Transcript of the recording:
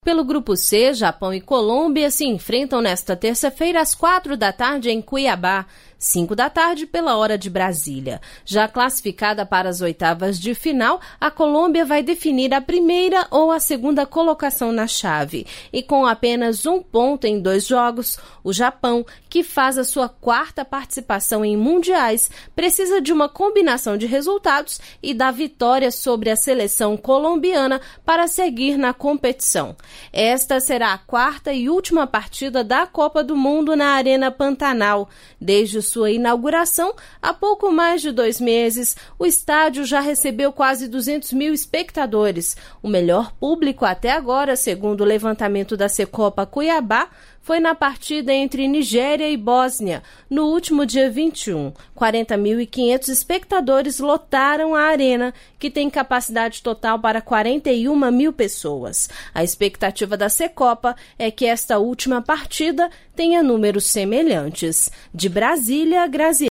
Pelo Grupo C, Japão e Colômbia se enfrentam nesta terça-feira às 4h em Cuiabá, 5h pela hora de Brasília. Já classificada para as oitavas de final, a Colômbia vai definir a primeira ou a segunda colocação na chave. E com apenas 1 ponto em 2 jogos, o Japão, que faz a sua 4ª participação em mundiais, precisa de uma combinação de resultados e da vitória sobre a seleção colombiana para seguir na competição. Esta será a 4ª e última partida da Copa do Mundo na Arena Pantanal. Desde sua inauguração, há pouco mais de 2 meses, o estádio já recebeu quase 200 mil espectadores. O melhor público até agora, segundo o levantamento da Cecopa Cuiabá, foi na partida entre Nigéria e Bósnia, no último dia 21. 40.500 espectadores lotaram a arena, que tem capacidade total para 41 mil pessoas. A expectativa da Cecopa é que esta última partida tenha números semelhantes. De Brasília, Graziela.